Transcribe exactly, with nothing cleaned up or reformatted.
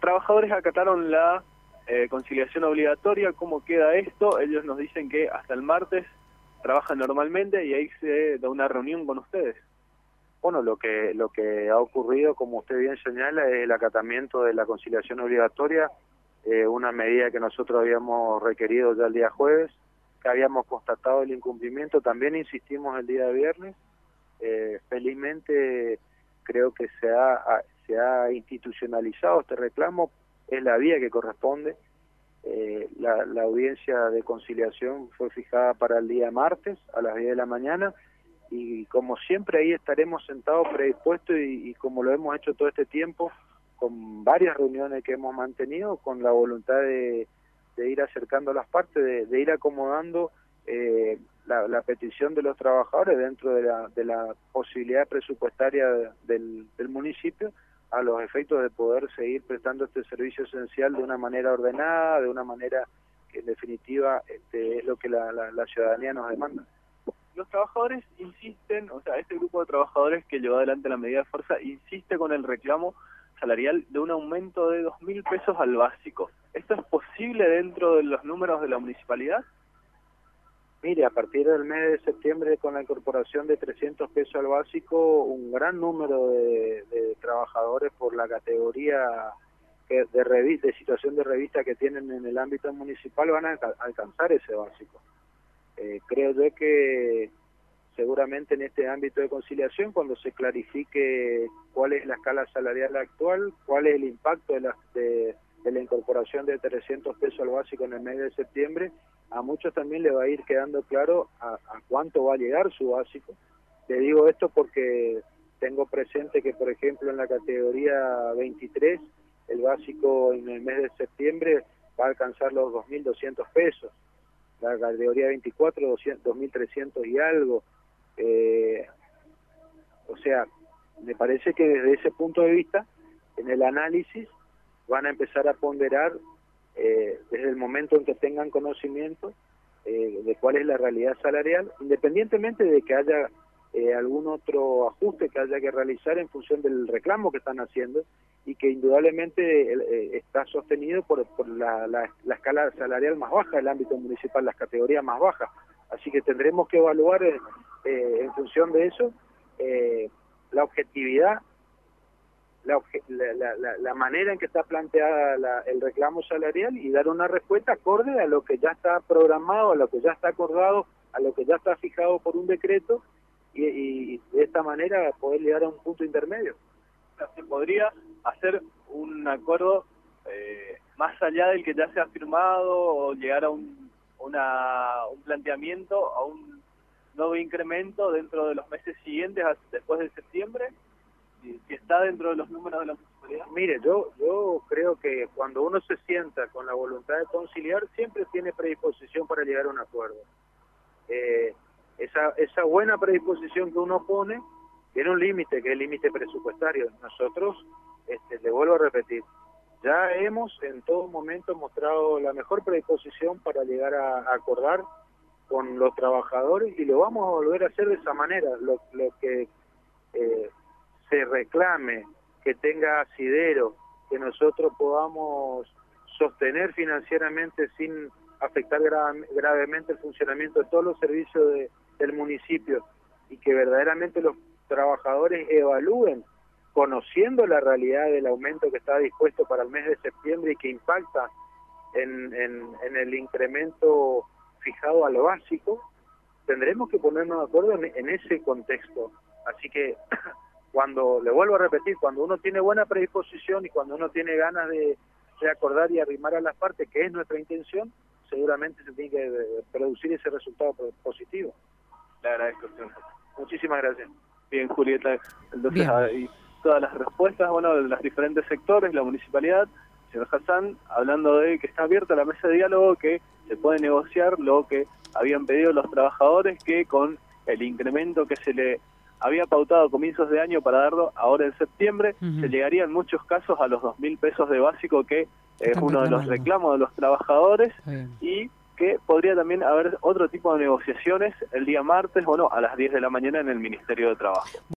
trabajadores acataron la eh, conciliación obligatoria. ¿Cómo queda esto? Ellos nos dicen que hasta el martes trabajan normalmente y ahí se da una reunión con ustedes. Bueno, lo que lo que ha ocurrido, como usted bien señala, es el acatamiento de la conciliación obligatoria, eh, una medida que nosotros habíamos requerido ya el día jueves, que habíamos constatado el incumplimiento, también insistimos el día viernes. Eh, felizmente creo que se ha, se ha institucionalizado este reclamo, es la vía que corresponde. Eh, la, la audiencia de conciliación fue fijada para el día martes a las diez de la mañana y como siempre ahí estaremos sentados predispuestos y, y como lo hemos hecho todo este tiempo, con varias reuniones que hemos mantenido, con la voluntad de, de ir acercando a las partes, de, de ir acomodando eh, la, la petición de los trabajadores dentro de la, de la posibilidad presupuestaria del, del municipio, a los efectos de poder seguir prestando este servicio esencial de una manera ordenada, de una manera que en definitiva este, es lo que la, la, la ciudadanía nos demanda. Los trabajadores insisten, o sea, este grupo de trabajadores que llevó adelante la medida de fuerza insiste con el reclamo salarial de un aumento de dos mil pesos al básico. ¿Esto es posible dentro de los números de la municipalidad? Mire, a partir del mes de septiembre, con la incorporación de trescientos pesos al básico, un gran número de, de trabajadores por la categoría que de, revista, de situación de revista que tienen en el ámbito municipal van a alcanzar ese básico. Eh, creo yo que seguramente en este ámbito de conciliación, cuando se clarifique cuál es la escala salarial actual, cuál es el impacto de la, de, de la incorporación de trescientos pesos al básico en el mes de septiembre, a muchos también le va a ir quedando claro a, a cuánto va a llegar su básico. Le digo esto porque tengo presente que, por ejemplo, en la categoría veintitrés, el básico en el mes de septiembre va a alcanzar los dos mil doscientos pesos. La categoría veinticuatro, dos mil trescientos y algo. Eh, o sea, me parece que desde ese punto de vista, en el análisis, van a empezar a ponderar Eh, desde el momento en que tengan conocimiento eh, de cuál es la realidad salarial, independientemente de que haya eh, algún otro ajuste que haya que realizar en función del reclamo que están haciendo y que indudablemente eh, está sostenido por, por la, la, la escala salarial más baja del ámbito municipal, las categorías más bajas. Así que tendremos que evaluar eh, eh, en función de eso eh, la objetividad, La, la, la, la manera en que está planteada la, el reclamo salarial y dar una respuesta acorde a lo que ya está programado, a lo que ya está acordado, a lo que ya está fijado por un decreto y, y de esta manera poder llegar a un punto intermedio. ¿Se podría hacer un acuerdo eh, más allá del que ya se ha firmado o llegar a un, una, un planteamiento, a un nuevo incremento dentro de los meses siguientes, después de septiembre? Si está dentro de los números de la municipalidad. Mire, yo yo creo que cuando uno se sienta con la voluntad de conciliar, siempre tiene predisposición para llegar a un acuerdo. Eh, esa esa buena predisposición que uno pone tiene un límite, que es el límite presupuestario. Nosotros, este, le vuelvo a repetir, ya hemos en todo momento mostrado la mejor predisposición para llegar a, a acordar con los trabajadores y lo vamos a volver a hacer de esa manera. Lo, lo que... Eh, se reclame, que tenga asidero, que nosotros podamos sostener financieramente sin afectar gra gravemente el funcionamiento de todos los servicios de, del municipio y que verdaderamente los trabajadores evalúen, conociendo la realidad del aumento que está dispuesto para el mes de septiembre y que impacta en, en, en el incremento fijado a lo básico, tendremos que ponernos de acuerdo en, en ese contexto. Así que cuando, le vuelvo a repetir, cuando uno tiene buena predisposición y cuando uno tiene ganas de, de acordar y arrimar a las partes, que es nuestra intención, seguramente se tiene que producir ese resultado positivo. Le agradezco, señor. Muchísimas gracias. Bien, Julieta, entonces ahí todas las respuestas, bueno, de los diferentes sectores, la municipalidad, señor Hassan, hablando de que está abierta la mesa de diálogo, que se puede negociar lo que habían pedido los trabajadores, que con el incremento que se le había pautado a comienzos de año para darlo ahora en septiembre, uh-huh. se llegaría en muchos casos a los dos mil pesos de básico, que es uno de los reclamos de los trabajadores, y que podría también haber otro tipo de negociaciones el día martes, bueno, a las diez de la mañana en el Ministerio de Trabajo.